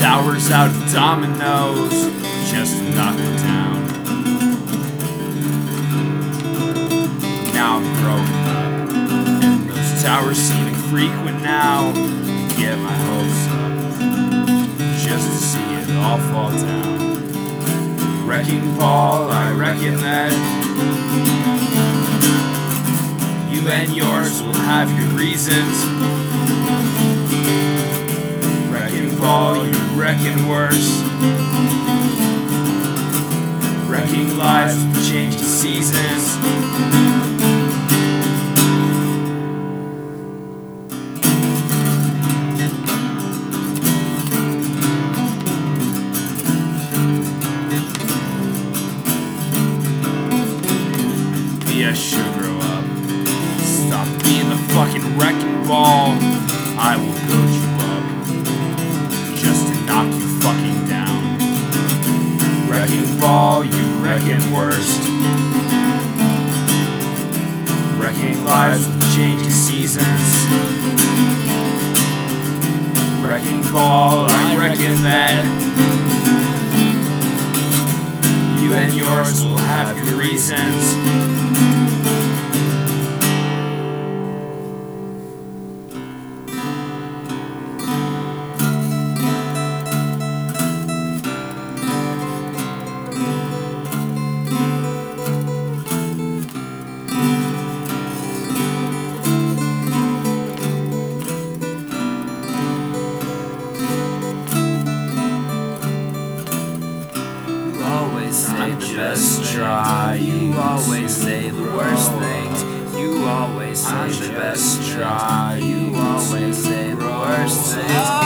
towers out of dominoes just to knock me down. Now I'm growing up, and those towers seem infrequent now. Get my hopes up, just to see it all fall down. Wrecking ball, I reckon that you and yours will have your reasons. Wrecking ball, you reckon worse. Wrecking lives with changing seasons. I should grow up. Stop being the fucking wrecking ball. I will coach you up, just to knock you fucking down. Wrecking ball, you reckon worst. Wrecking lives with changing seasons. Wrecking ball, I reckon that you and yours will have your reasons. Say the best try. You always say the worst things. You always say the best try. You always say the worst things.